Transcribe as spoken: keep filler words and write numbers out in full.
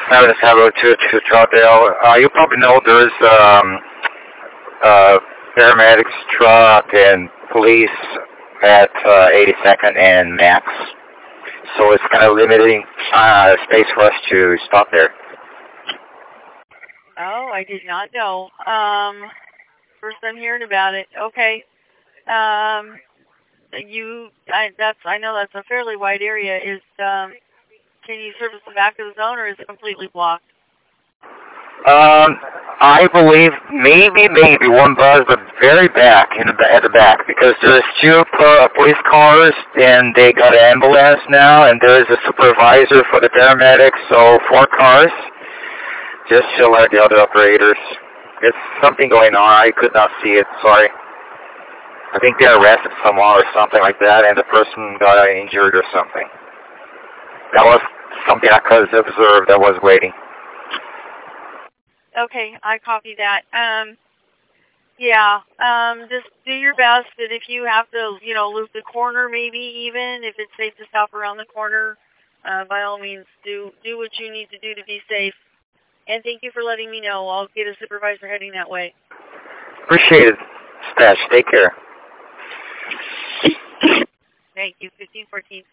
Travis Hello to to Troutdale. Uh, you probably know there's um, uh, paramedics truck and police at uh, eighty-second and Max, so it's kind of limiting uh, space for us to stop there. Oh, I did not know. Um, first I'm hearing about it. Okay. Um, you, I, that's, I know that's a fairly wide area. Is, um, can you service the back of the zone, or is it completely blocked? Um, I believe maybe, maybe one bus, but very back in the at the back, because there's two uh, police cars and they got an ambulance now, and there's a supervisor for the paramedics, so four cars. Just to alert the other operators. There's something going on. I could not see it. Sorry. I think they arrested someone or something like that, and the person got injured or something. That was something I could have observed. I was waiting. Okay, I copy that. Um, yeah, um, just do your best, and if you have to, you know, loop the corner maybe even, if it's safe to stop around the corner, uh, by all means, do, do what you need to do to be safe. And thank you for letting me know. I'll get a supervisor heading that way. Appreciate it, Stash. Take care. Thank you. fifteen fourteen.